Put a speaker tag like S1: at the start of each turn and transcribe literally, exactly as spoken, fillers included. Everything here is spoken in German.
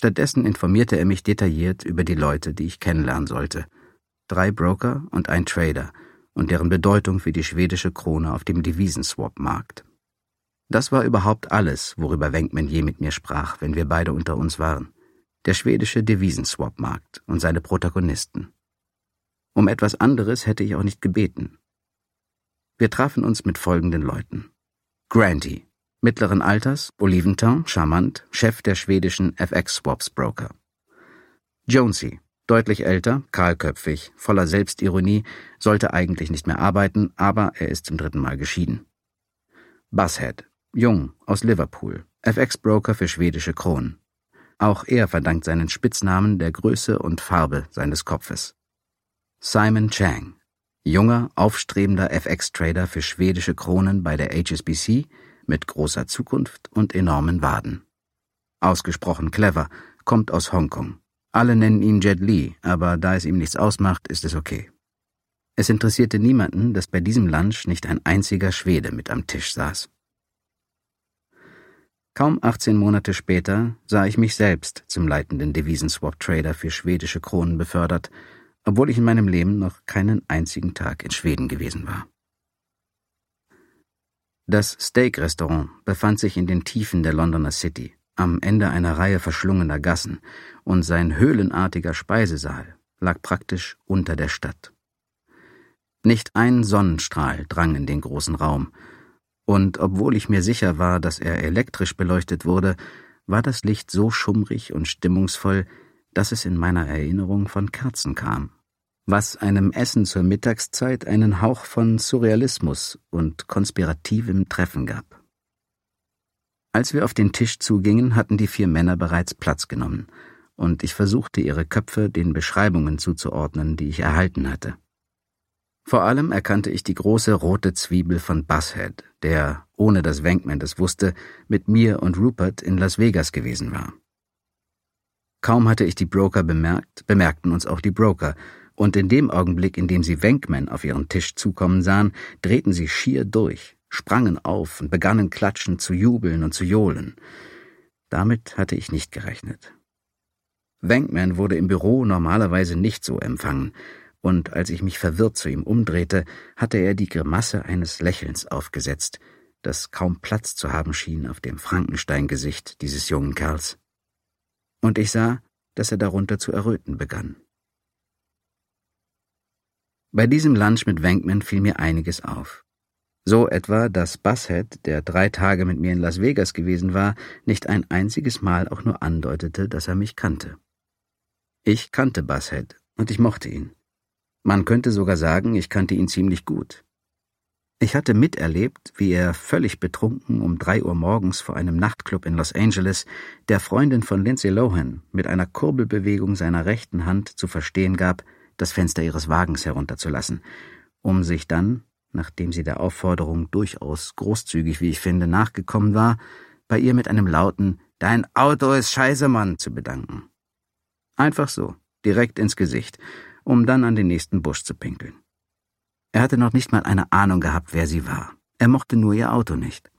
S1: Stattdessen informierte er mich detailliert über die Leute, die ich kennenlernen sollte. Drei Broker und ein Trader und deren Bedeutung für die schwedische Krone auf dem Devisenswap-Markt. Das war überhaupt alles, worüber Venkman je mit mir sprach, wenn wir beide unter uns waren. Der schwedische Devisenswap-Markt und seine Protagonisten. Um etwas anderes hätte ich auch nicht gebeten. Wir trafen uns mit folgenden Leuten. Granty, mittleren Alters, Oliventon, charmant, Chef der schwedischen F X-Swaps-Broker. Jonesy, deutlich älter, kahlköpfig, voller Selbstironie, sollte eigentlich nicht mehr arbeiten, aber er ist zum dritten Mal geschieden. Buzzhead, jung, aus Liverpool, F X-Broker für schwedische Kronen. Auch er verdankt seinen Spitznamen der Größe und Farbe seines Kopfes. Simon Chang, junger, aufstrebender F X-Trader für schwedische Kronen bei der H S B C mit großer Zukunft und enormen Waden. Ausgesprochen clever, kommt aus Hongkong. Alle nennen ihn Jet Li, aber da es ihm nichts ausmacht, ist es okay. Es interessierte niemanden, dass bei diesem Lunch nicht ein einziger Schwede mit am Tisch saß. Kaum achtzehn Monate später sah ich mich selbst zum leitenden Devisenswap-Trader für schwedische Kronen befördert, obwohl ich in meinem Leben noch keinen einzigen Tag in Schweden gewesen war. Das Steak-Restaurant befand sich in den Tiefen der Londoner City, am Ende einer Reihe verschlungener Gassen, und sein höhlenartiger Speisesaal lag praktisch unter der Stadt. Nicht ein Sonnenstrahl drang in den großen Raum, und obwohl ich mir sicher war, dass er elektrisch beleuchtet wurde, war das Licht so schummrig und stimmungsvoll, dass es in meiner Erinnerung von Kerzen kam, was einem Essen zur Mittagszeit einen Hauch von Surrealismus und konspirativem Treffen gab. Als wir auf den Tisch zugingen, hatten die vier Männer bereits Platz genommen, und ich versuchte, ihre Köpfe den Beschreibungen zuzuordnen, die ich erhalten hatte. Vor allem erkannte ich die große rote Zwiebel von Buzzhead, der, ohne dass Venkman das wusste, mit mir und Rupert in Las Vegas gewesen war. Kaum hatte ich die Broker bemerkt, bemerkten uns auch die Broker, und in dem Augenblick, in dem sie Venkman auf ihren Tisch zukommen sahen, drehten sie schier durch, sprangen auf und begannen klatschend zu jubeln und zu johlen. Damit hatte ich nicht gerechnet. Venkman wurde im Büro normalerweise nicht so empfangen, und als ich mich verwirrt zu ihm umdrehte, hatte er die Grimasse eines Lächelns aufgesetzt, das kaum Platz zu haben schien auf dem Frankenstein-Gesicht dieses jungen Kerls. Und ich sah, dass er darunter zu erröten begann. Bei diesem Lunch mit Venkman fiel mir einiges auf. So etwa, dass Buzzhead, der drei Tage mit mir in Las Vegas gewesen war, nicht ein einziges Mal auch nur andeutete, dass er mich kannte. Ich kannte Buzzhead und ich mochte ihn. Man könnte sogar sagen, ich kannte ihn ziemlich gut. Ich hatte miterlebt, wie er völlig betrunken um drei Uhr morgens vor einem Nachtclub in Los Angeles der Freundin von Lindsay Lohan mit einer Kurbelbewegung seiner rechten Hand zu verstehen gab, das Fenster ihres Wagens herunterzulassen, um sich dann, nachdem sie der Aufforderung durchaus großzügig, wie ich finde, nachgekommen war, bei ihr mit einem lauten »Dein Auto ist scheiße, Mann« zu bedanken. Einfach so, direkt ins Gesicht, um dann an den nächsten Busch zu pinkeln. Er hatte noch nicht mal eine Ahnung gehabt, wer sie war. Er mochte nur ihr Auto nicht.